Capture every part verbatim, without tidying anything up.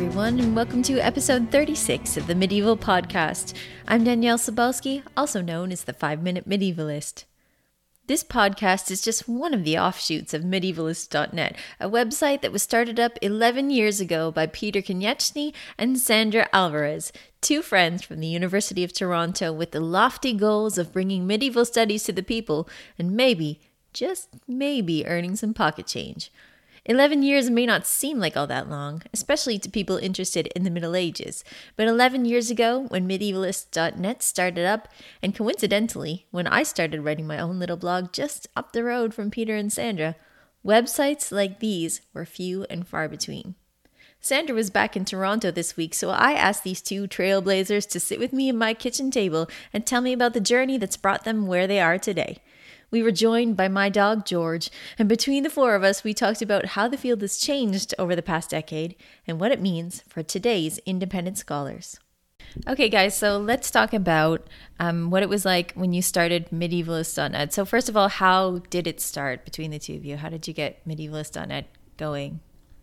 everyone, and welcome to episode thirty-six of the Medieval Podcast. I'm Danielle Sobalski, also known as the Five Minute Medievalist. This podcast is just one of the offshoots of medievalist dot net, a website that was started up eleven years ago by Peter Konieczny and Sandra Alvarez, two friends from the University of Toronto with the lofty goals of bringing medieval studies to the people and maybe, just maybe, earning some pocket change. Eleven years may not seem like all that long, especially to people interested in the Middle Ages, but eleven years ago, when medievalist dot net started up, and coincidentally, when I started writing my own little blog just up the road from Peter and Sandra, websites like these were few and far between. Sandra was back in Toronto this week, so I asked these two trailblazers to sit with me at my kitchen table and tell me about the journey that's brought them where they are today. We were joined by my dog, George, and between the four of us, we talked about how the field has changed over the past decade and what it means for today's independent scholars. Okay, guys, so let's talk about um, what it was like when you started medievalist dot net. So first of all, how did it start between the two of you? How did you get medievalist dot net going?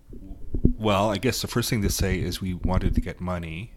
Well, I guess the first thing to say is we wanted to get money.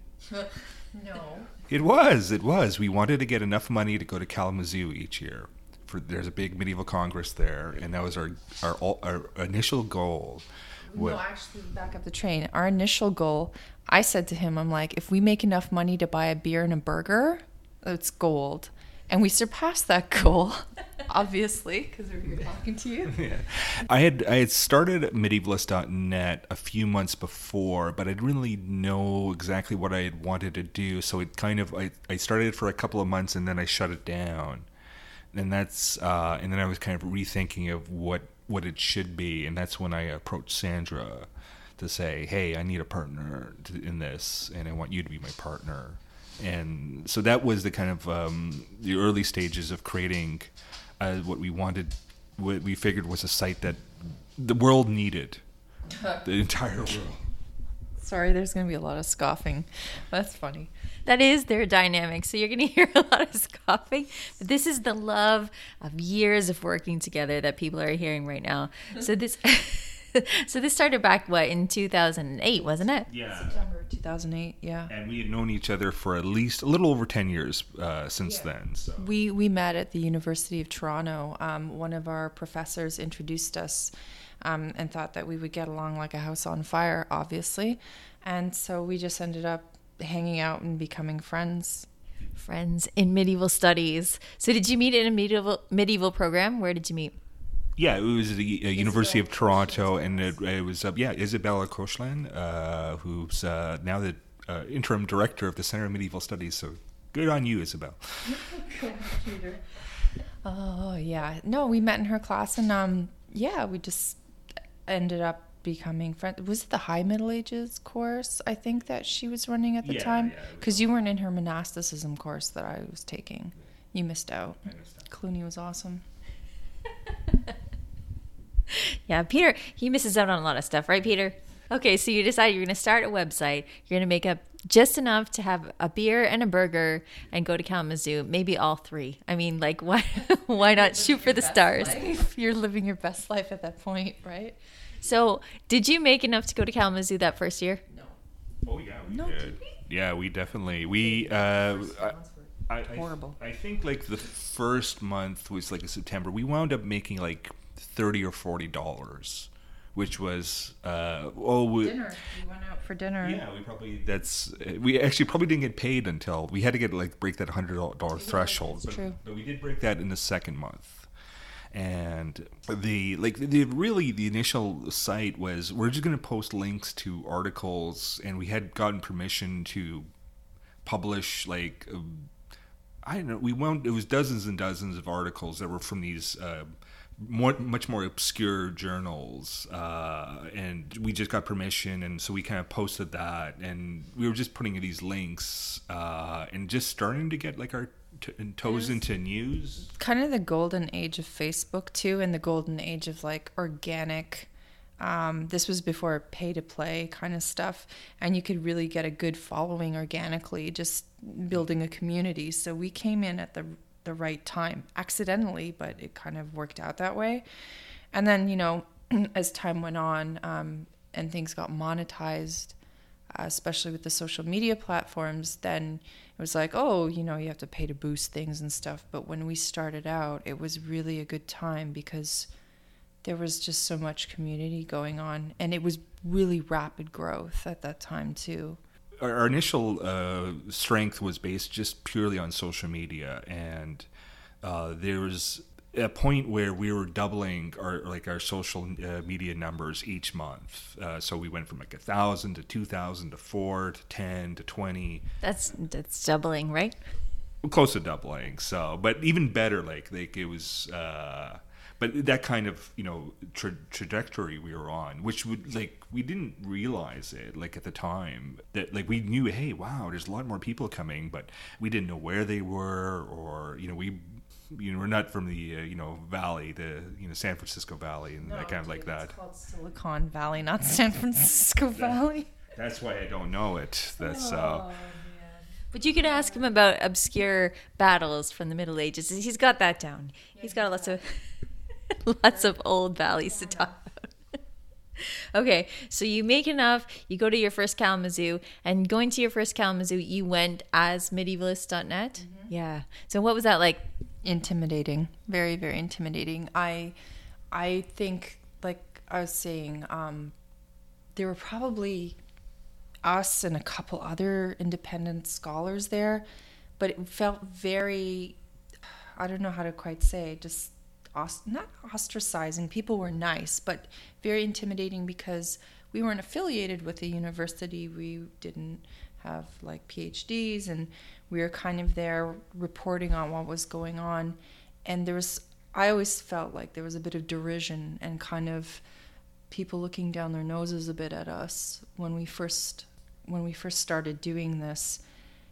No. It was, it was. We wanted to get enough money to go to Kalamazoo each year. For, there's a big medieval congress there, and that was our our, our initial goal. No, actually, back up the train. Our initial goal, I said to him, I'm like, if we make enough money to buy a beer and a burger, it's gold. And we surpassed that goal, obviously, because we're here talking to you. Yeah. I had I had started medievalist dot net a few months before, but I didn't really know exactly what I had wanted to do. So it kind of I, I started it for a couple of months and then I shut it down. And that's uh, and then I was kind of rethinking of what, what it should be, and that's when I approached Sandra to say, "Hey, I need a partner to, in this, and I want you to be my partner." And so that was the kind of um, the early stages of creating uh, what we wanted, what we figured was a site that the world needed, the entire world. Sorry, there's going to be a lot of scoffing. That's funny. That is their dynamic. So you're going to hear a lot of scoffing. But this is the love of years of working together that people are hearing right now. So this so this started back, what, in two thousand eight, wasn't it? Yeah. September two thousand eight, yeah. And we had known each other for at least a little over ten years uh, since yeah. then. So. We, we met at the University of Toronto. Um, one of our professors introduced us um, and thought that we would get along like a house on fire, obviously. And so we just ended up hanging out and becoming friends. Friends in medieval studies. So did you meet in a medieval medieval program? Where did you meet? Yeah, it was the uh, University of Toronto, and it, it was uh, yeah Isabella Koshland, uh, who's uh, now the uh, interim director of the Center of Medieval Studies. So good on you, Isabel. Oh yeah, no, we met in her class, and um, yeah, we just ended up becoming friends. Was it the High Middle Ages course, I think, that she was running at the yeah, time? Because yeah, you weren't in her monasticism course that I was taking. You missed out. I missed out. Clooney was awesome. Yeah, Peter, he misses out on a lot of stuff, right, Peter? Okay, so you decide you're going to start a website. You're going to make up just enough to have a beer and a burger and go to Kalamazoo, maybe all three. I mean, like, why, why not shoot for the stars? You're living your best life at that point, right? So, did you make enough to go to Kalamazoo that first year? No. Oh yeah, we No, did. did we? Yeah, we definitely we. Uh, I, I, Horrible. I, I think like the first month was like a September. We wound up making like thirty or forty dollars, which was uh, oh we, Dinner. We went out for dinner. Yeah, we probably that's we actually probably didn't get paid until we had to get like break that hundred dollar threshold. That's but, true. But we did break that in the second month. And the like the really the initial site was we're just going to post links to articles, and we had gotten permission to publish like um, I don't know we wound it was dozens and dozens of articles that were from these uh, more, much more obscure journals, uh, and we just got permission, and so we kind of posted that, and we were just putting in these links uh, and just starting to get like our T- and toes into news. Kind of the golden age of Facebook too, and the golden age of like organic. Um, this was before pay to play kind of stuff, and you could really get a good following organically, just building a community. So we came in at the the right time, accidentally, but it kind of worked out that way. And then, you know, as time went on um, and things got monetized, especially with the social media platforms, then it was like, oh, you know, you have to pay to boost things and stuff. But when we started out, it was really a good time because there was just so much community going on, and it was really rapid growth at that time too. Our, our initial uh, strength was based just purely on social media, and uh, there was a point where we were doubling our like our social uh, media numbers each month. Uh, so we went from like a thousand to two thousand to four to ten to twenty. That's that's doubling, right? Close to doubling. So, but even better, like like it was. Uh, but that kind of you know tra- trajectory we were on, which would like we didn't realize it like at the time that like we knew, hey, wow, there's a lot more people coming, but we didn't know where they were, or you know we. You know, we're not from the uh, you know valley, the you know San Francisco Valley, and No, that kind of like it's that. It's called Silicon Valley, not San Francisco Valley. That's why I don't know it. That's uh, Oh, But you could ask him about obscure battles from the Middle Ages. He's got that down. He's got lots of lots of old valleys to talk about. Okay, so you make enough, you go to your first Kalamazoo, and going to your first Kalamazoo, you went as medievalist dot net? Mm-hmm. Yeah. So what was that like? Intimidating, very, very intimidating. I, I think, like I was saying, um, there were probably us and a couple other independent scholars there, but it felt very, I don't know how to quite say, just os- not ostracizing. People were nice, but very intimidating because we weren't affiliated with a university. We didn't have like P H Ds, and we were kind of there reporting on what was going on. And there was, I always felt like there was a bit of derision and kind of people looking down their noses a bit at us when we first when we first started doing this.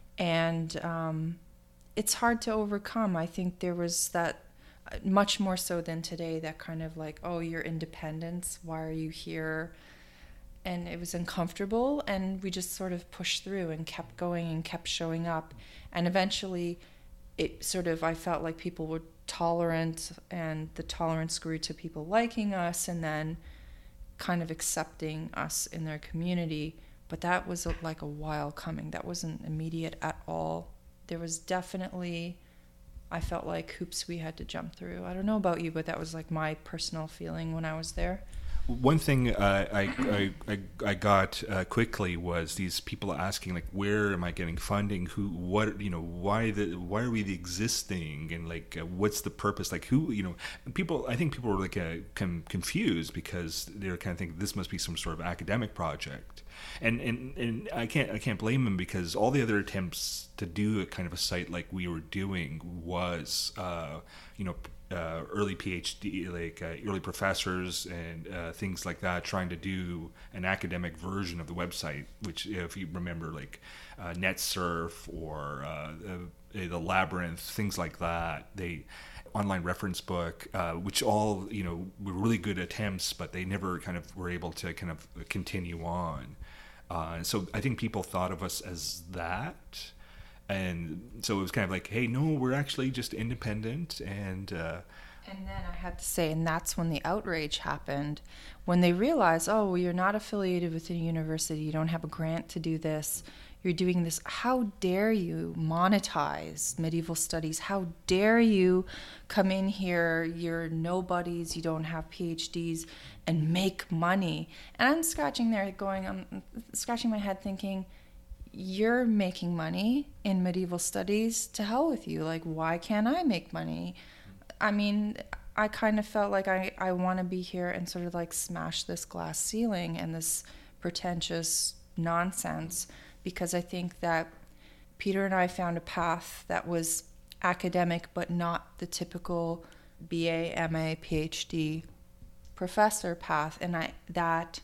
And um, it's hard to overcome. I think there was that, much more so than today, that kind of like, oh, you're independents, why are you here? And it was uncomfortable, and we just sort of pushed through and kept going and kept showing up. And eventually it sort of, I felt like people were tolerant, and the tolerance grew to people liking us and then kind of accepting us in their community. But that was a, like a while coming. That wasn't immediate at all. There was definitely, I felt like hoops we had to jump through. I don't know about you, but that was like my personal feeling when I was there. One thing uh, I, I I I got uh, quickly was these people asking like, where am I getting funding? Who, what, you know, why the why are we the existing, and like uh, what's the purpose? Like who, you know, people. I think people were like uh, com- confused because they're kind of thinking this must be some sort of academic project, and and and I can't I can't blame them because all the other attempts to do a kind of a site like we were doing was, uh, you know. Uh, early PhD, like uh, early professors and uh, things like that, trying to do an academic version of the website, which, if you remember, like uh, NetSurf or uh, uh, the Labyrinth, things like that. They online reference book, uh, which all you know were really good attempts, but they never kind of were able to kind of continue on. Uh, so I think people thought of us as that. And so it was kind of like, hey, no, we're actually just independent. And uh, and then I had to say, and that's when the outrage happened, when they realized, oh, well, you're not affiliated with a university, you don't have a grant to do this, you're doing this. How dare you monetize medieval studies? How dare you come in here, you're nobodies, you don't have P H Ds, and make money? And I'm scratching there going, I'm scratching my head thinking, you're making money in medieval studies, to hell with you. Like, why can't I make money? I mean, I kind of felt like I, I want to be here and sort of like smash this glass ceiling and this pretentious nonsense, because I think that Peter and I found a path that was academic, but not the typical B A, M A, P H D professor path. And I that...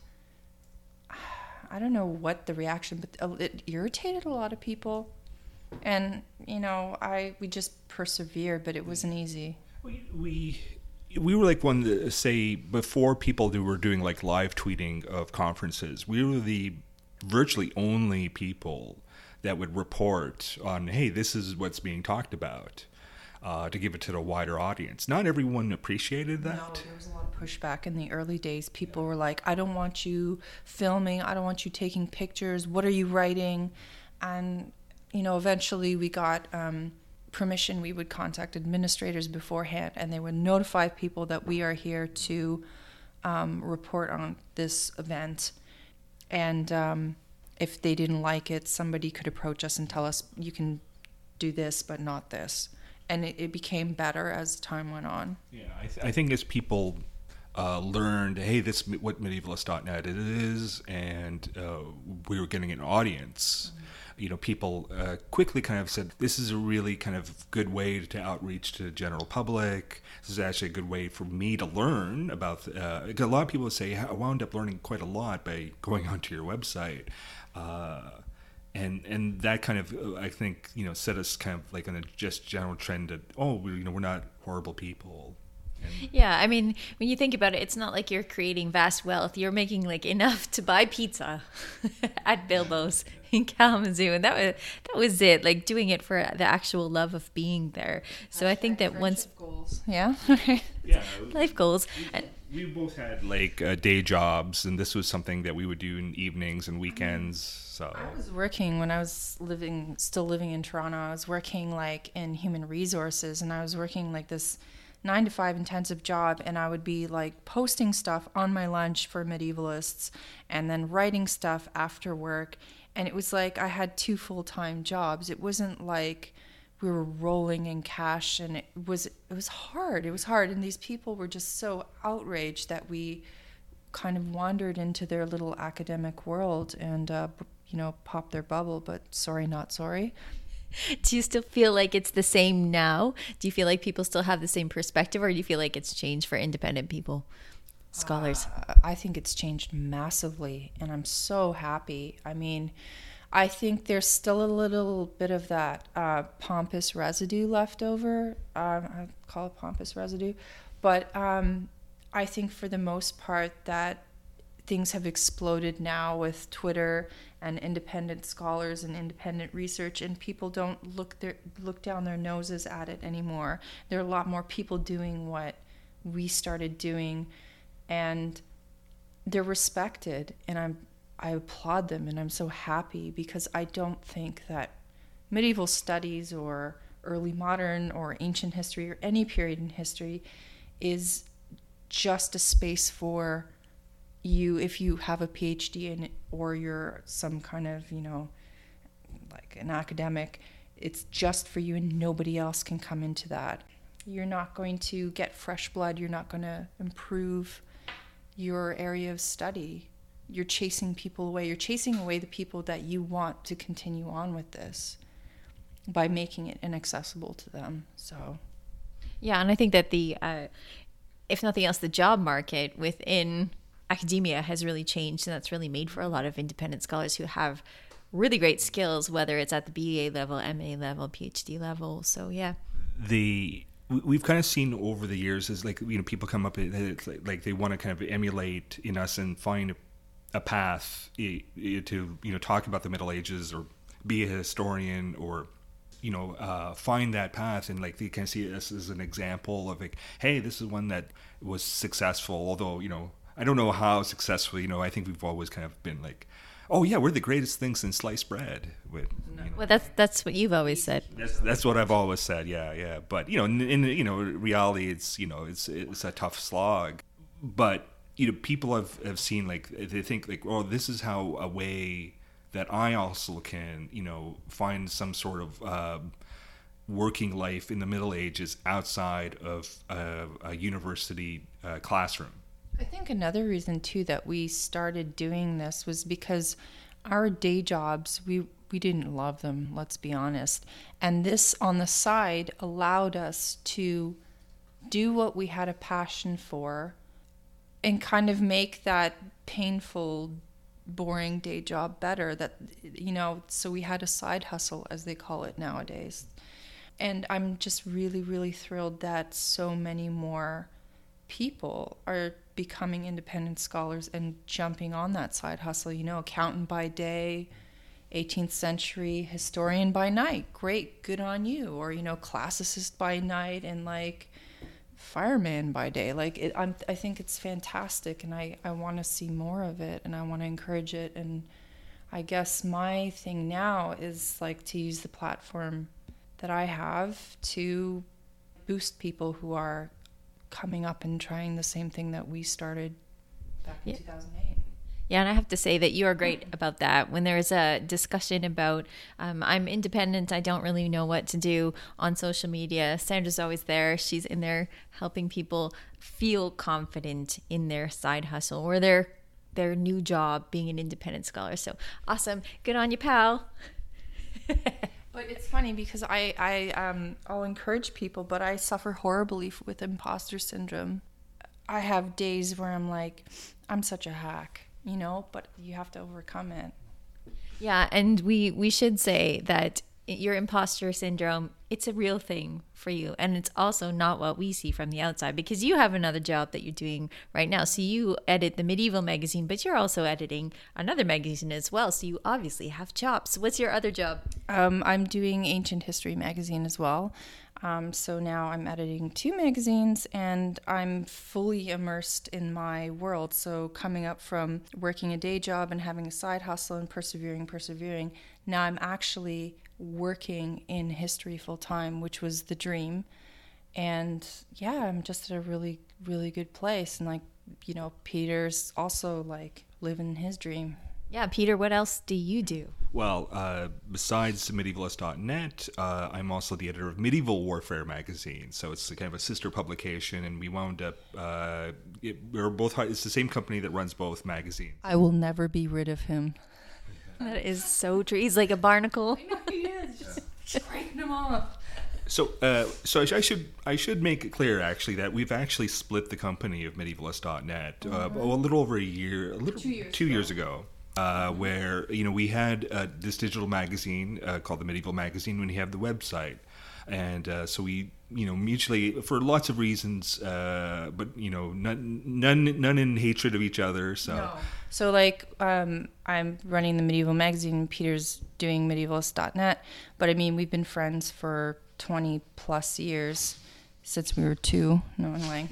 I don't know what the reaction, but it irritated a lot of people. And, you know, I we just persevered, but it wasn't easy. We we, we were like one to say, before people do, were doing like live tweeting of conferences, we were the virtually only people that would report on, hey, this is what's being talked about. uh, to give it to the wider audience. Not everyone appreciated that. No, there was a lot of pushback in the early days. People were like, I don't want you filming. I don't want you taking pictures. What are you writing? And, you know, eventually we got um, permission. We would contact administrators beforehand, and they would notify people that we are here to um, report on this event. And um, if they didn't like it, somebody could approach us and tell us, you can do this, but not this. And it, it became better as time went on. Yeah, I, th- I think as people uh, learned, hey, this is what medievalist dot net is, and uh, we were getting an audience. Mm-hmm. You know, people uh, quickly kind of said, this is a really kind of good way to outreach to the general public. This is actually a good way for me to learn about, uh, a lot of people say, I wound up learning quite a lot by going onto your website. Uh, and and that kind of, uh, I think, you know, set us kind of like on a just general trend that, oh, we, you know, we're not horrible people. Yeah, I mean, when you think about it, it's not like you're creating vast wealth. You're making like enough to buy pizza at Bilbo's in Kalamazoo, and that was that was it. Like doing it for the actual love of being there. So I think that once goals, yeah, yeah, life goals. And we both had like uh, day jobs, and this was something that we would do in evenings and weekends. So I was working when I was living, still living in Toronto. I was working like in human resources, and I was working like this nine to five intensive job, and I would be like posting stuff on my lunch for medievalists and then writing stuff after work. And it was like I had two full-time jobs. It wasn't like we were rolling in cash, and it was it was hard. It was hard. And these people were just so outraged that we kind of wandered into their little academic world and uh, you know, popped their bubble, but sorry, not sorry. Do you still feel like it's the same now? Do you feel like people still have the same perspective, or do you feel like it's changed for independent people, scholars? Uh, I think it's changed massively, and I'm so happy. I mean, I think there's still a little bit of that uh, pompous residue left over. Uh, I call it pompous residue. But um, I think for the most part that things have exploded now with Twitter and independent scholars and independent research, and people don't look their look down their noses at it anymore. There are a lot more people doing what we started doing, and they're respected, and I'm I applaud them, and I'm so happy, because I don't think that medieval studies or early modern or ancient history or any period in history is just a space for you if you have a PhD in it, or you're some kind of, you know, like an academic. It's just for you, and nobody else can come into that. You're not going to get fresh blood. You're not going to improve your area of study. You're chasing people away. You're chasing away the people that you want to continue on with this by making it inaccessible to them. So, yeah, and I think that the, uh, if nothing else, the job market within academia has really changed, and that's really made for a lot of independent scholars who have really great skills, whether it's at the B A level, M A level, PhD level. So yeah, the we've kind of seen over the years is like, you know, people come up it's like, like they want to kind of emulate in us and find a, a path to, you know, talk about the Middle Ages or be a historian, or you know, uh, find that path, and like they can see us as an example of like, hey, this is one that was successful, although, you know, I don't know how successful, you know, I think we've always kind of been like, oh yeah, we're the greatest thing since sliced bread. With, you know, well, that's that's what you've always said. That's that's what I've always said. Yeah, yeah. But you know, in, in you know reality, it's you know it's it's a tough slog. But you know, people have, have seen like they think like, oh, this is how a way that I also can, you know, find some sort of uh, working life in the Middle Ages outside of uh, a university uh, classroom. I think another reason too that we started doing this was because our day jobs, we we didn't love them, let's be honest. And this on the side allowed us to do what we had a passion for and kind of make that painful, boring day job better. That, you know, so we had a side hustle, as they call it nowadays. And I'm just really, really thrilled that so many more people are becoming independent scholars and jumping on that side hustle. You know, accountant by day, eighteenth century historian by night. Great, good on you. Or, you know, classicist by night and like fireman by day. Like it, I'm, I think it's fantastic, and I, I want to see more of it, and I want to encourage it. And I guess my thing now is like to use the platform that I have to boost people who are coming up and trying the same thing that we started back in yeah. two thousand eight. Yeah, and I have to say that you are great about that. When there's a discussion about, um, I'm independent, I don't really know what to do on social media, Sandra's always there. She's in there helping people feel confident in their side hustle or their their new job being an independent scholar. So awesome. Good on you, pal. But it's funny because I, I, um, I'll encourage people, but I suffer horribly with imposter syndrome. I have days where I'm like, I'm such a hack. You know, but you have to overcome it. Yeah, and we we should say that your imposter syndrome, it's a real thing for you, and it's also not what we see from the outside, because you have another job that you're doing right now. So you edit the Medieval magazine, but you're also editing another magazine as well, so you obviously have chops. What's your other job? Um, I'm doing Ancient History magazine as well. Um, so now I'm editing two magazines, and I'm fully immersed in my world. So coming up from working a day job and having a side hustle and persevering, persevering, now I'm actually working in history full time, which was the dream. And yeah, I'm just at a really, really good place. And like, you know, Peter's also like living his dream. Yeah, Peter, what else do you do? Well, uh, besides medievalist dot net, uh, I'm also the editor of Medieval Warfare magazine. So it's kind of a sister publication, and we wound up, uh, it, we're both, it's the same company that runs both magazines. I will never be rid of him. That is so true. He's like a barnacle. I know he is, just scraping him off. So, uh, so I should I should make it clear actually that we've actually split the company of medievalist dot net uh, mm-hmm. a little over a year, a little two years two ago. years ago. Uh, where, you know, we had uh, this digital magazine uh, called the Medieval Magazine when we have the website. And uh, so we, you know, mutually, for lots of reasons, uh, but, you know, none, none none in hatred of each other. So, no. So like, um, I'm running the Medieval Magazine, and Peter's doing medievalist dot net. But I mean, we've been friends for twenty plus years since we were two. No, I'm lying.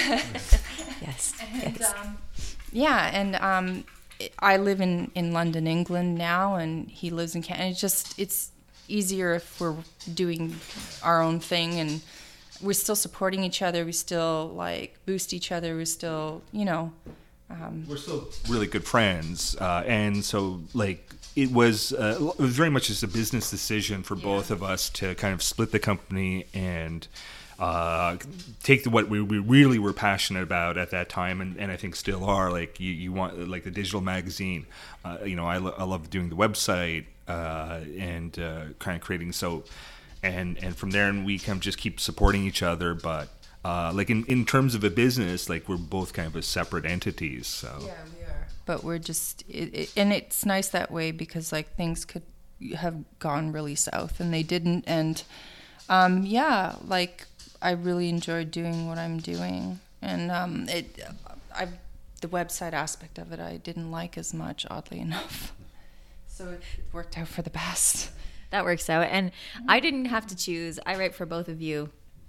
Yes. And, yes. Um, yeah, and... Um, I live in, in London, England now, and he lives in Canada. It's just, it's easier if we're doing our own thing, and we're still supporting each other. We still, like, boost each other. We still, you know. Um, we're still really good friends. Uh, and so, like, it was, uh, it was very much just a business decision for yeah. both of us to kind of split the company and uh, take the, what we, we really were passionate about at that time, and, and I think still are. Like you, you want like the digital magazine. Uh, you know, I, lo- I love doing the website uh, and uh, kind of creating so, and and from there, and we kind of just keep supporting each other. But uh, like in, in terms of a business, like we're both kind of a separate entities. So yeah, we are. But we're just, it, it, and it's nice that way because like things could have gone really south, and they didn't. And um, yeah, like. I really enjoyed doing what I'm doing, and um, it, I, the website aspect of it, I didn't like as much, oddly enough. So it worked out for the best. That works out, and I didn't have to choose. I write for both of you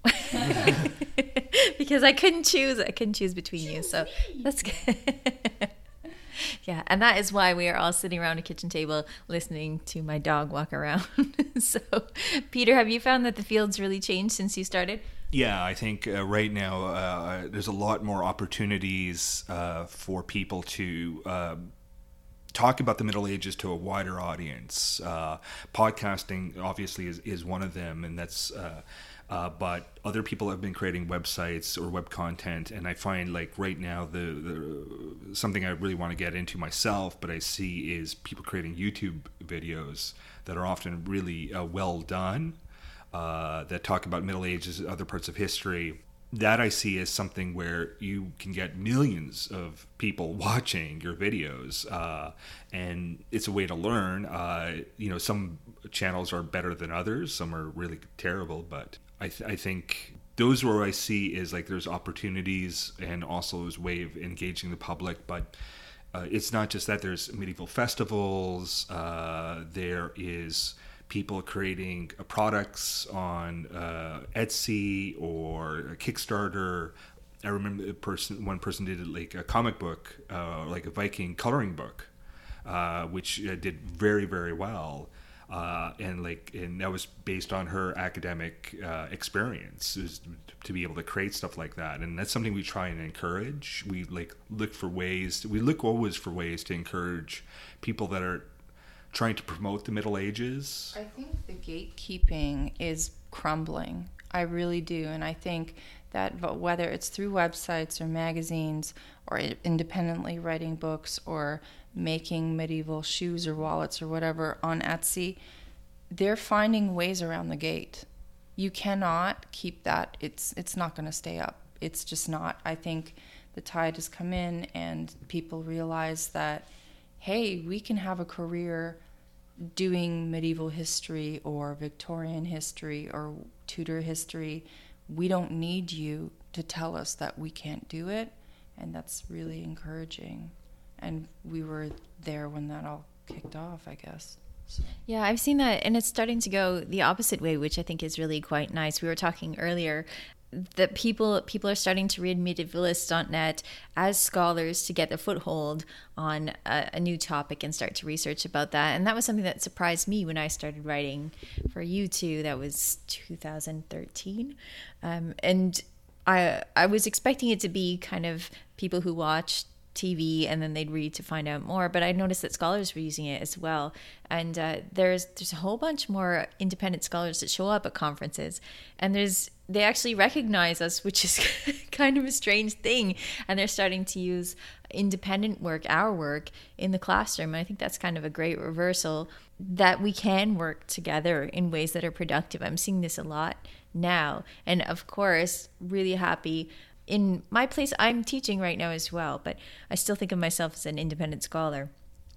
because I couldn't choose. I couldn't choose between choose you, so me. That's good. Yeah, and that is why we are all sitting around a kitchen table listening to my dog walk around. So, Peter, have you found that the field's really changed since you started? Yeah, I think uh, right now uh, there's a lot more opportunities uh, for people to uh, talk about the Middle Ages to a wider audience. Uh, podcasting, obviously, is, is one of them, and that's. Uh, uh, but other people have been creating websites or web content, and I find like right now the, the something I really want to get into myself, but I see is people creating YouTube videos that are often really uh, well done. Uh, that talk about Middle Ages and other parts of history. That I see as something where you can get millions of people watching your videos, uh, and it's a way to learn. Uh, you know, some channels are better than others, some are really terrible, but I, th- I think those where I see is like there's opportunities and also as a way of engaging the public, but uh, it's not just that. There's medieval festivals. Uh, there is people creating uh, products on uh, Etsy or Kickstarter. I remember a person, one person did like a comic book, uh, like a Viking coloring book, uh, which uh, did very, very well. Uh, and like, and that was based on her academic uh, experience, is to be able to create stuff like that. And that's something we try and encourage. We like look for ways. We look always for ways to encourage people that are trying to promote the Middle Ages. I think the gatekeeping is crumbling. I really do, and I think that whether it's through websites or magazines or independently writing books or making medieval shoes or wallets or whatever on Etsy, they're finding ways around the gate. You cannot keep that. It's it's not going to stay up. It's just not. I think the tide has come in and people realize that, hey, we can have a career doing medieval history or Victorian history or Tudor history. We don't need you to tell us that we can't do it, and that's really encouraging. And we were there when that all kicked off, I guess. So. Yeah, I've seen that, and it's starting to go the opposite way, which I think is really quite nice. We were talking earlier that people people are starting to read medievalist dot net as scholars to get their foothold on a, a new topic and start to research about that. And that was something that surprised me when I started writing for you two. That was two thousand thirteen. Um, and I I was expecting it to be kind of people who watched T V and then they'd read to find out more, but I noticed that scholars were using it as well. And uh, there's there's a whole bunch more independent scholars that show up at conferences, and there's they actually recognize us, which is kind of a strange thing, and they're starting to use independent work, our work, in the classroom. And I think that's kind of a great reversal, that we can work together in ways that are productive. I'm seeing this a lot now, and of course, really happy. In my place, I'm teaching right now as well, but I still think of myself as an independent scholar.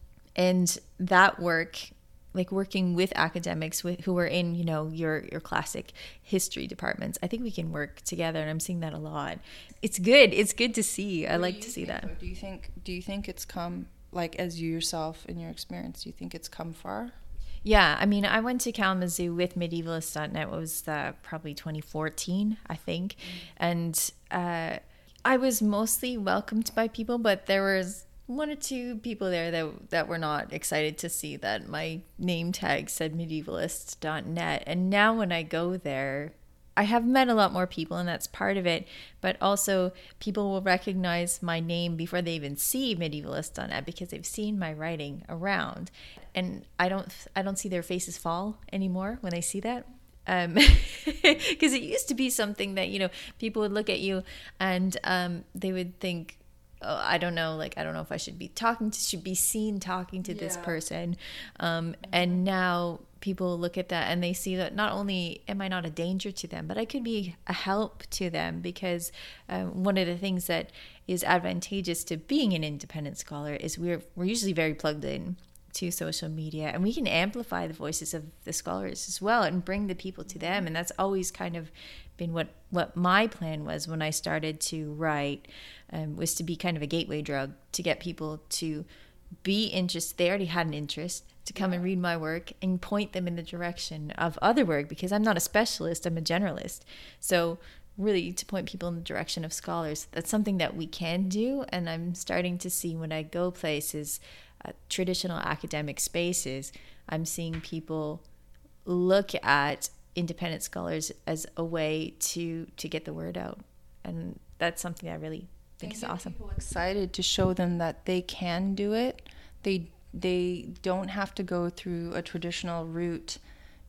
And that work, like working with academics with, who are in, you know, your, your classic history departments, I think we can work together, and I'm seeing that a lot. It's good. It's good to see. I like to see that. Though? Do you think, do you think it's come, like as you yourself in your experience, do you think it's come far? Yeah, I mean, I went to Kalamazoo with medievalist dot net. It was uh, probably twenty fourteen, I think. And uh, I was mostly welcomed by people, but there was one or two people there that that were not excited to see that my name tag said medievalist dot net. And now when I go there, I have met a lot more people, and that's part of it. But also, people will recognize my name before they even see medievalist dot net because they've seen my writing around. And I don't, I don't see their faces fall anymore when they see that. Um, because it used to be something that, you know, people would look at you and um, they would think, oh, I don't know, like, I don't know if I should be talking to, should be seen talking to yeah. this person. Um, mm-hmm. And now people look at that and they see that not only am I not a danger to them, but I could be a help to them, because um, one of the things that is advantageous to being an independent scholar is we're we're usually very plugged in to social media, and we can amplify the voices of the scholars as well and bring the people to them. And that's always kind of been what what my plan was when I started to write, um, was to be kind of a gateway drug to get people to be interested. They already had an interest to come yeah. and read my work and point them in the direction of other work, because I'm not a specialist, I'm a generalist. So really to point people in the direction of scholars, that's something that we can do. And I'm starting to see when I go places, uh, traditional academic spaces, I'm seeing people look at independent scholars as a way to to get the word out, and that's something I really think is awesome. People excited to show them that they can do it. They they don't have to go through a traditional route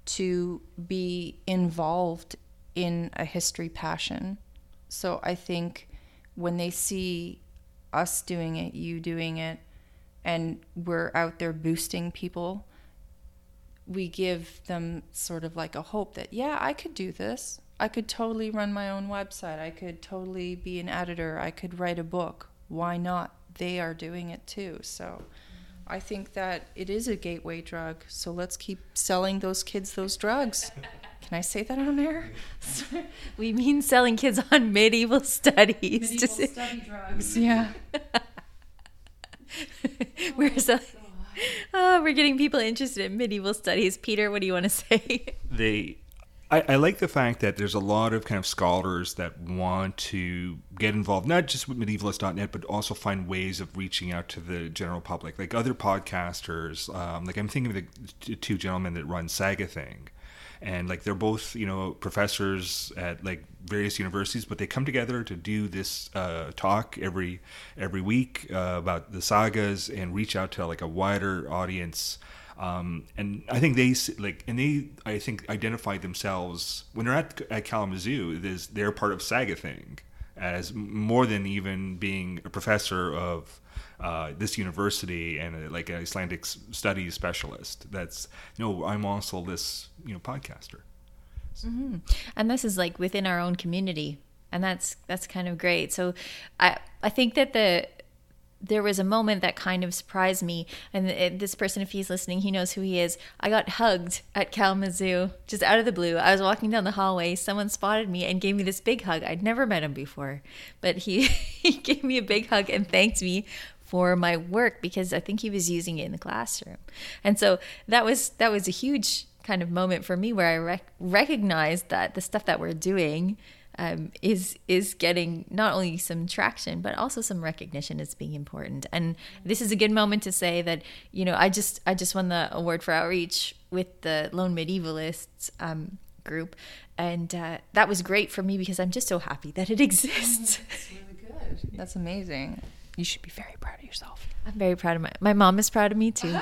to be involved in a history passion. So I think when they see us doing it, you doing it, and we're out there boosting people, we give them sort of like a hope that, yeah, I could do this. I could totally run my own website. I could totally be an editor. I could write a book. Why not? They are doing it too. So I think that it is a gateway drug. So let's keep selling those kids those drugs. Can I say that on air? We mean selling kids on medieval studies. Medieval study drugs. Yeah. we're so, oh, we're getting people interested in medieval studies. Peter, what do you want to say? They, I, I like the fact that there's a lot of kind of scholars that want to get involved, not just with medievalist dot net, but also find ways of reaching out to the general public, like other podcasters. Um, like I'm thinking of the two gentlemen that run Sagathing. And like they're both, you know, professors at like various universities, but they come together to do this uh, talk every every week uh, about the sagas and reach out to like a wider audience. Um, and I think they like, and they I think identify themselves when they're at at Kalamazoo. It is they're part of Sagathing as more than even being a professor of uh, this university and a, like an Icelandic studies specialist. That's no, I'm also this you know podcaster. Mm-hmm. And this is like within our own community, and that's that's kind of great. So I I think that the there was a moment that kind of surprised me, and this person, if he's listening, he knows who he is. I got hugged at Kalamazoo just out of the blue. I was walking down the hallway, someone spotted me and gave me this big hug. I'd never met him before, but he he gave me a big hug and thanked me for my work because I think he was using it in the classroom. And so that was that was a huge kind of moment for me where I rec- recognized that the stuff that we're doing um, is is getting not only some traction but also some recognition as being important. And this is a good moment to say that you know I just I just won the award for outreach with the Lone Medievalists um, group, and uh, that was great for me because I'm just so happy that it exists. That's really good. That's amazing. You should be very proud of yourself. I'm very proud of my my mom is proud of me too.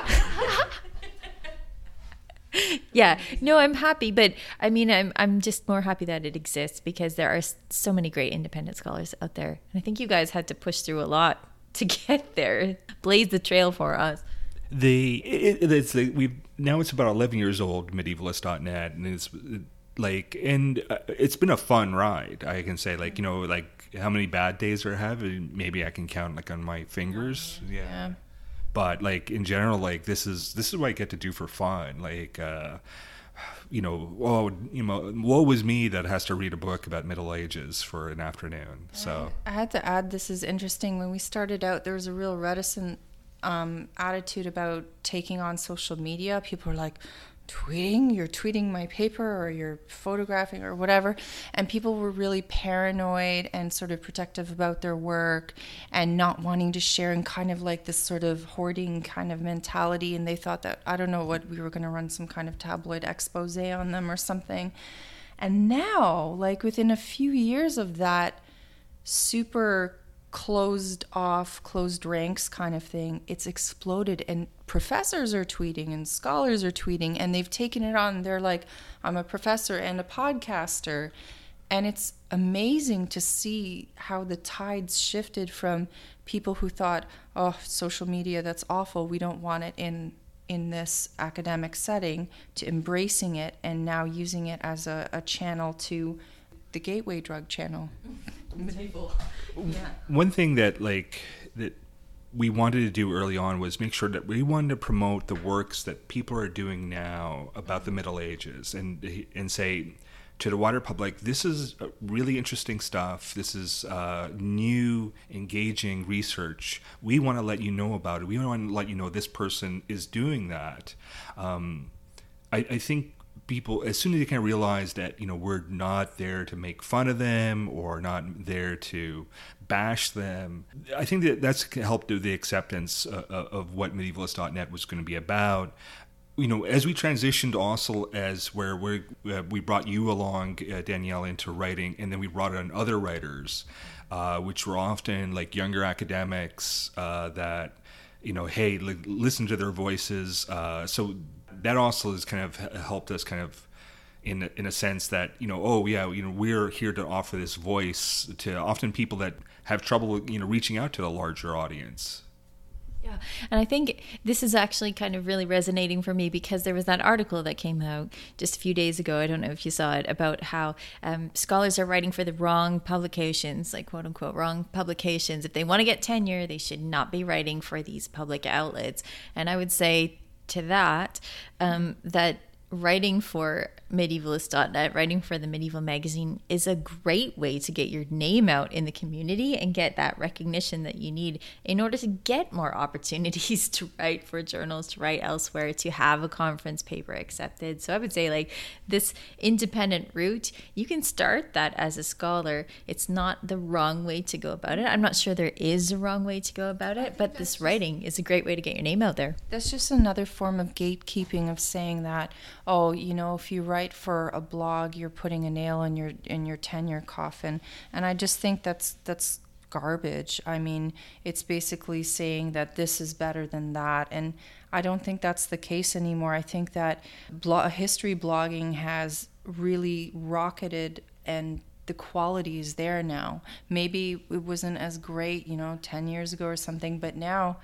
Yeah, no, I'm happy, but I mean, I'm I'm just more happy that it exists because there are so many great independent scholars out there, and I think you guys had to push through a lot to get there, blaze the trail for us. The it, it's like we now it's about eleven years old, medievalist dot net, and it's like and uh, it's been a fun ride. I can say like you know like how many bad days I have, maybe I can count like on my fingers. Yeah. yeah. But like in general, like this is this is what I get to do for fun. Like, uh, you know, oh, you know, woe was me that has to read a book about Middle Ages for an afternoon. So I had to add, this is interesting. When we started out, there was a real reticent um, attitude about taking on social media. People were like, tweeting, you're tweeting my paper or you're photographing or whatever. And people were really paranoid and sort of protective about their work and not wanting to share, and kind of like this sort of hoarding kind of mentality. And they thought that, I don't know what, we were going to run some kind of tabloid expose on them or something. And now, like within a few years of that super closed off, closed ranks kind of thing, it's exploded, and professors are tweeting and scholars are tweeting, and they've taken it on. They're like, I'm a professor and a podcaster. And it's amazing to see how the tides shifted from people who thought, oh, social media, that's awful, we don't want it in in this academic setting, to embracing it and now using it as a, a channel to the gateway drug channel. Medieval. Yeah. One thing that like that we wanted to do early on was make sure that we wanted to promote the works that people are doing now about the Middle Ages, and and say to the wider public, this is really interesting stuff. This is uh, new, engaging research. We want to let you know about it. We want to let you know this person is doing that. Um, I, I think people, as soon as they can realize that, you know, we're not there to make fun of them or not there to bash them, I think that that's helped the acceptance uh, of what medievalist dot net was going to be about. You know, as we transitioned also as where we uh, we brought you along, uh, Danielle, into writing, and then we brought on other writers, uh, which were often like younger academics uh, that, you know, hey, li- listen to their voices. Uh, so that also has kind of helped us kind of in in a sense that, you know, oh yeah, you know, we're here to offer this voice to often people that have trouble, you know, reaching out to a larger audience. Yeah, and I think this is actually kind of really resonating for me because there was that article that came out just a few days ago, I don't know if you saw it, about how um, scholars are writing for the wrong publications, like quote unquote wrong publications. If they want to get tenure, they should not be writing for these public outlets. And I would say to that, um, that writing for medievalist dot net, writing for the Medieval magazine is a great way to get your name out in the community and get that recognition that you need in order to get more opportunities to write for journals, to write elsewhere, to have a conference paper accepted. So I would say, like, this independent route, you can start that as a scholar. It's not the wrong way to go about it. I'm not sure there is a wrong way to go about it, but this writing is a great way to get your name out there. That's just another form of gatekeeping, of saying that, oh, you know, if you write for a blog, you're putting a nail in your in your tenure coffin. And I just think that's that's garbage. I mean, it's basically saying that this is better than that, and I don't think that's the case anymore. I think that blo- history blogging has really rocketed, and the quality is there now. Maybe it wasn't as great, you know, ten years ago or something, but now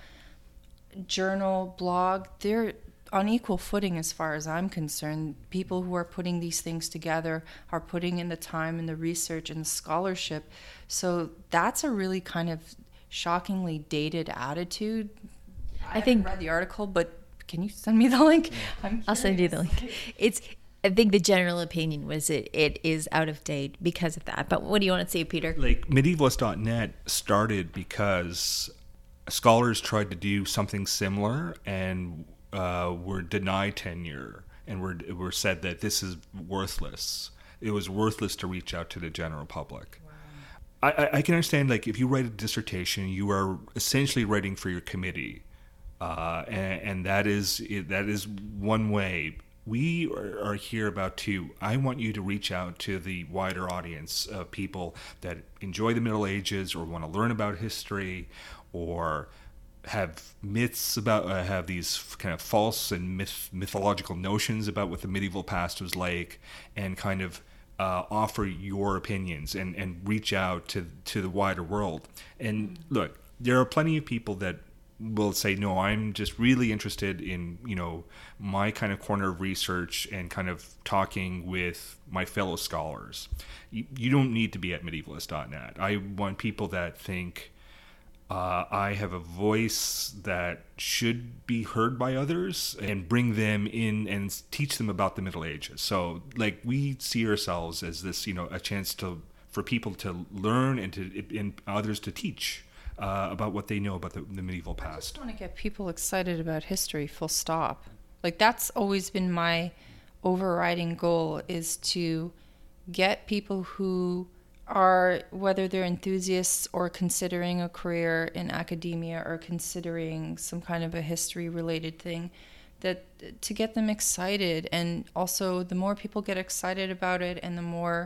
journal, blog, they're on equal footing as far as I'm concerned. People who are putting these things together are putting in the time and the research and the scholarship. So that's a really kind of shockingly dated attitude. I, I think haven't read the article, but can you send me the link? I'm I'll send you the link. It's I think the general opinion was it it is out of date because of that. But what do you want to say, Peter? Like, medievalist dot net started because scholars tried to do something similar and Uh, were denied tenure and were were said that this is worthless. It was worthless to reach out to the general public. Wow. I, I can understand, like, if you write a dissertation, you are essentially writing for your committee, uh, and, and that is that is one way. We are, are here about to. I want you to reach out to the wider audience of people that enjoy the Middle Ages or want to learn about history, or have myths about, uh, have these kind of false and myth, mythological notions about what the medieval past was like, and kind of uh, offer your opinions and, and reach out to to the wider world. And look, there are plenty of people that will say, no, I'm just really interested in, you know, my kind of corner of research and kind of talking with my fellow scholars. You, you don't need to be at medievalist dot net. I want people that think, Uh, I have a voice that should be heard by others, and bring them in and teach them about the Middle Ages. So, like, we see ourselves as this, you know, a chance to for people to learn and to and others to teach uh, about what they know about the, the medieval past. I just want to get people excited about history, full stop. Like, that's always been my overriding goal, is to get people who are, whether they're enthusiasts or considering a career in academia or considering some kind of a history related thing, that to get them excited. And also, the more people get excited about it and the more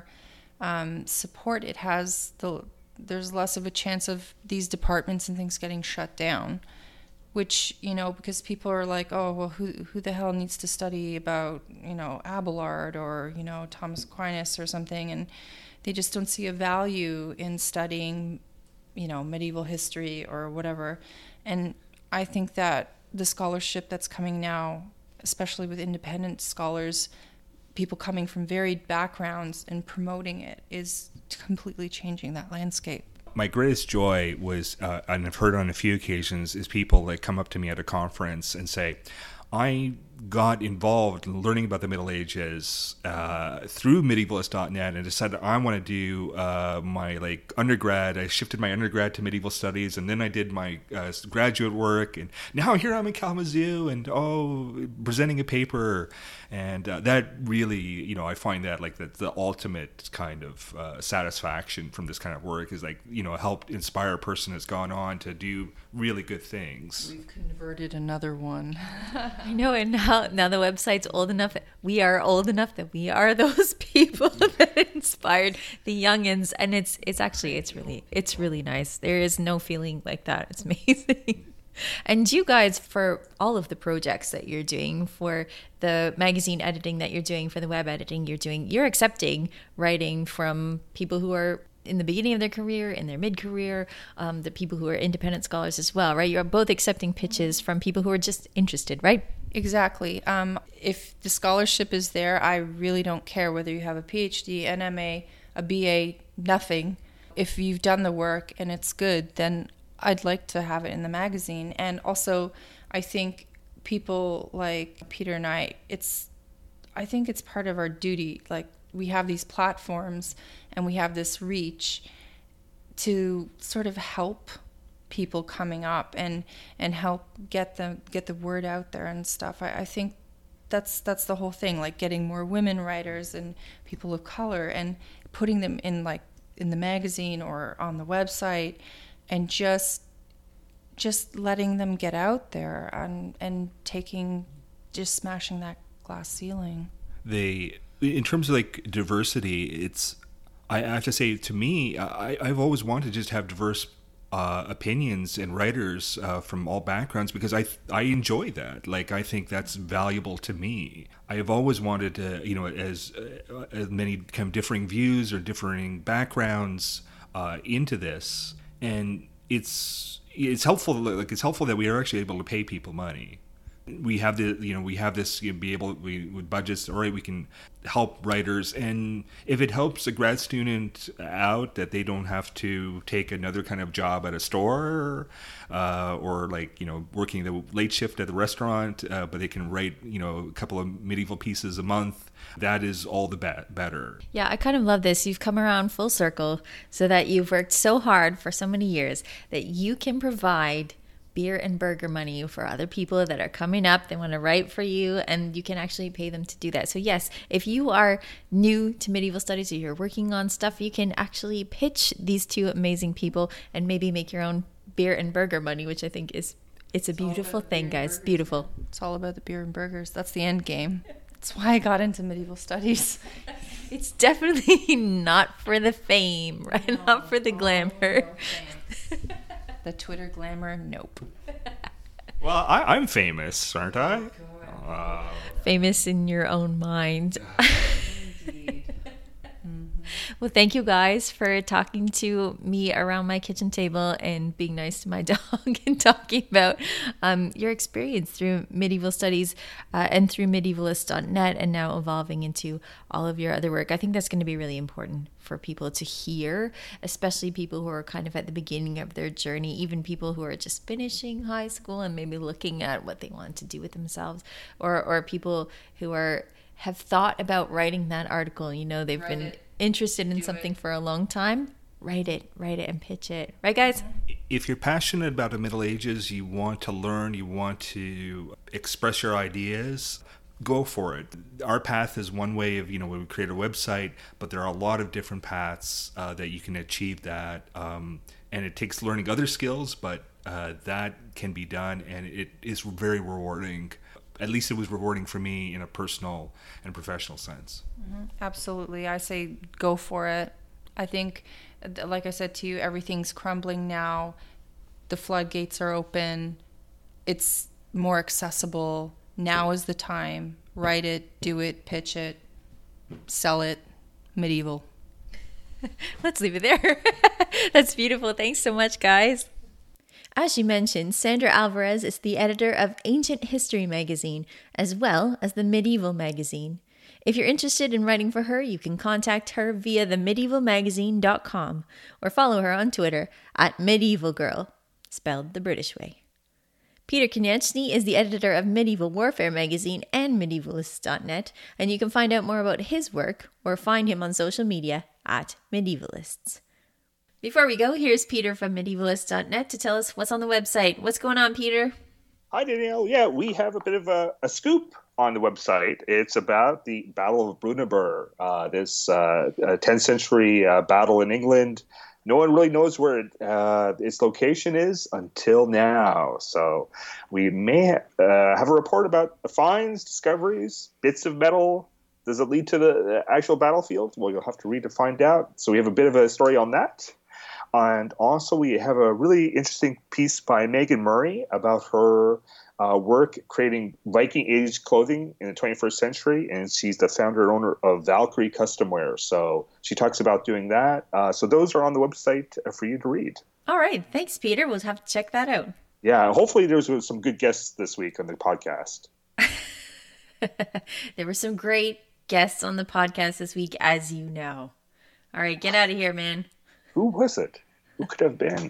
um, support it has, the there's less of a chance of these departments and things getting shut down. Which, you know, because people are like, oh, well, who who the hell needs to study about, you know, Abelard or, you know, Thomas Aquinas or something, and they just don't see a value in studying, you know, medieval history or whatever. And I think that the scholarship that's coming now, especially with independent scholars, people coming from varied backgrounds and promoting it, is completely changing that landscape. My greatest joy was, uh, and I've heard on a few occasions, is people that come up to me at a conference and say, I got involved in learning about the Middle Ages uh, through medievalist dot net and decided I want to do uh, my like undergrad. I shifted my undergrad to medieval studies, and then I did my uh, graduate work, and now here I'm in Kalamazoo and oh, presenting a paper, and uh, that really, you know, I find that like the, the ultimate kind of uh, satisfaction from this kind of work is like, you know, help inspire a person that's gone on to do really good things. We've converted another one. I know, and now, now the website's old enough. We are old enough that we are those people that inspired the youngins, and it's it's actually it's really it's really nice. There is no feeling like that. It's amazing. And you guys, for all of the projects that you're doing, for the magazine editing that you're doing, for the web editing you're doing, you're accepting writing from people who are in the beginning of their career, in their mid-career, um, the people who are independent scholars as well, right? You're both accepting pitches from people who are just interested, right? Exactly. Um, if the scholarship is there, I really don't care whether you have a PhD, an M A, a B A, nothing. If you've done the work and it's good, then I'd like to have it in the magazine. And also, I think people like Peter and I, it's I think it's part of our duty. Like, we have these platforms and we have this reach to sort of help people coming up and and help get them get the word out there and stuff. I, I think that's that's the whole thing, like getting more women writers and people of color and putting them in, like, in the magazine or on the website, and just just letting them get out there and and taking just smashing that glass ceiling. They, in terms of like diversity, it's, I have to say, to me, I, I've always wanted to just have diverse uh, opinions and writers uh, from all backgrounds, because I I enjoy that. Like, I think that's valuable to me. I have always wanted to, you know, as, uh, as many kind of differing views or differing backgrounds uh, into this, and it's it's helpful. Like, it's helpful that we are actually able to pay people money. We have the, you know, we have this, you know, be able, we with budgets, all right, we can help writers. And if it helps a grad student out, that they don't have to take another kind of job at a store, uh, or like, you know, working the late shift at the restaurant, uh, but they can write, you know, a couple of medieval pieces a month, that is all the be- better. Yeah, I kind of love this. You've come around full circle, so that you've worked so hard for so many years that you can provide beer and burger money for other people that are coming up. They want to write for you, and you can actually pay them to do that. So yes, if you are new to medieval studies or you're working on stuff, you can actually pitch these two amazing people and maybe make your own beer and burger money, which I think is, it's a It's beautiful thing, guys. Beautiful. It's all about the beer and burgers. That's the end game. That's why I got into medieval studies. It's definitely not for the fame, right? No, not for the glamour. No, the Twitter glamour, nope. Well, I, I'm famous, aren't I? Oh, uh, famous in your own mind. Indeed. Well, thank you guys for talking to me around my kitchen table and being nice to my dog and talking about um, your experience through medieval studies uh, and through medievalist dot net, and now evolving into all of your other work. I think that's going to be really important for people to hear, especially people who are kind of at the beginning of their journey, even people who are just finishing high school and maybe looking at what they want to do with themselves, or, or people who are have thought about writing that article. You know, they've Write been it. interested in Do something it. for a long time. Write it, write it and pitch it. Right, guys? if you're passionate about the Middle Ages, you want to learn, you want to express your ideas, go for it. Our path is one way of, you know, we create a website, but there are a lot of different paths uh, that you can achieve that. Um, and it takes learning other skills, but uh, that can be done, and it is very rewarding. At least it was rewarding for me in a personal and professional sense. Mm-hmm. Absolutely. I say go for it. I think, like I said to you, everything's crumbling now. The floodgates are open. It's more accessible. Now is the time. Write it, do it, pitch it, sell it. Medieval. Let's leave it there. That's beautiful. Thanks so much, guys. As you mentioned, Sandra Alvarez is the editor of Ancient History magazine, as well as the Medieval magazine. If you're interested in writing for her, you can contact her via the medieval magazine dot com or follow her on Twitter at medievalgirl, spelled the British way. Peter Konieczny is the editor of Medieval Warfare magazine and medievalist dot net, and you can find out more about his work or find him on social media at Medievalists. Before we go, here's Peter from medievalist dot net to tell us what's on the website. What's going on, Peter? Hi, Danielle. Yeah, we have a bit of a, a scoop on the website. It's about the Battle of Brunanburh, uh, this uh, tenth century uh, battle in England. No one really knows where it, uh, its location is until now. So we may uh, have a report about finds, discoveries, bits of metal. Does it lead to the actual battlefield? Well, you'll have to read to find out. So we have a bit of a story on that. And also we have a really interesting piece by Megan Murray about her uh, work creating Viking-age clothing in the twenty-first century. And she's the founder and owner of Valkyrie Custom Wear. So she talks about doing that. Uh, so those are on the website for you to read. All right. Thanks, Peter. We'll have to check that out. Yeah, hopefully there's some good guests this week on the podcast. There were some great guests on the podcast this week, as you know. All right, get out of here, man. Who was it? Who could have been?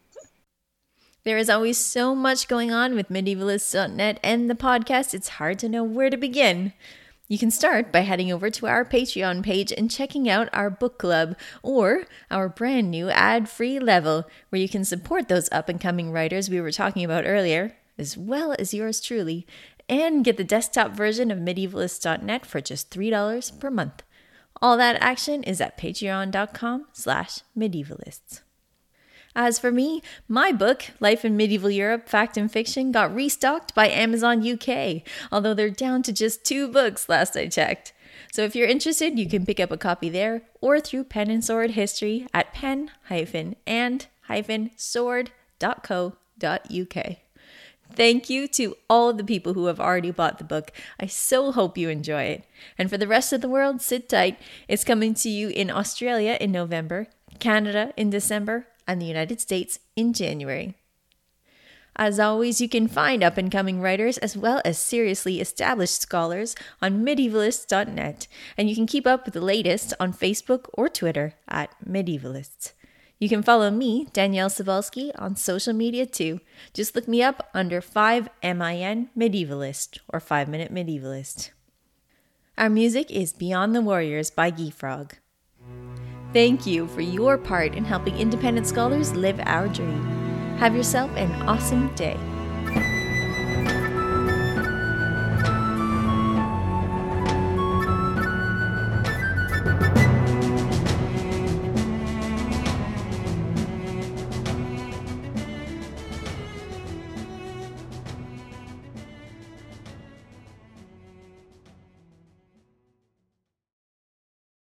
There is always so much going on with medievalist dot net and the podcast. It's hard to know where to begin. You can start by heading over to our Patreon page and checking out our book club or our brand new ad-free level where you can support those up-and-coming writers we were talking about earlier, as well as yours truly, and get the desktop version of medievalist dot net for just three dollars per month. All that action is at patreon.com slash medievalists. As for me, my book, Life in Medieval Europe, Fact and Fiction, got restocked by Amazon U K, although they're down to just two books last I checked. So if you're interested, you can pick up a copy there or through Pen and Sword History at pen and sword dot co dot uk. Thank you to all of the people who have already bought the book. I so hope you enjoy it. And for the rest of the world, sit tight. It's coming to you in Australia in November, Canada in December, and the United States in January. As always, you can find up-and-coming writers as well as seriously established scholars on medievalist dot net, and you can keep up with the latest on Facebook or Twitter at Medievalists. You can follow me, Danielle Cebulski, on social media too. Just look me up under five min Medievalist or five minute Medievalist. Our music is Beyond the Warriors by Geefrog. Thank you for your part in helping independent scholars live our dream. Have yourself an awesome day.